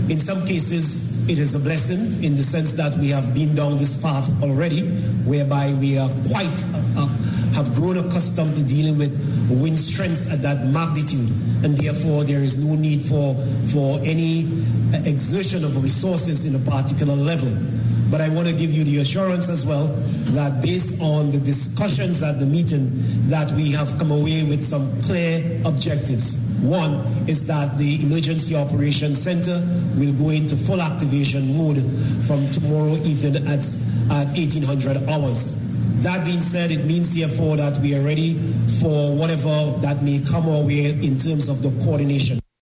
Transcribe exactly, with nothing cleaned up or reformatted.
In some cases, it is a blessing in the sense that we have been down this path already, whereby we are quite uh, have grown accustomed to dealing with wind strengths at that magnitude, and therefore there is no need for for any exertion of resources in a particular level. But I want to give you the assurance as well that based on the discussions at the meeting, that we have come away with some clear objectives. One is that the Emergency Operations Center will go into full activation mode from tomorrow evening at, at eighteen hundred hours. That being said, it means therefore that we are ready for whatever that may come our way in terms of the coordination.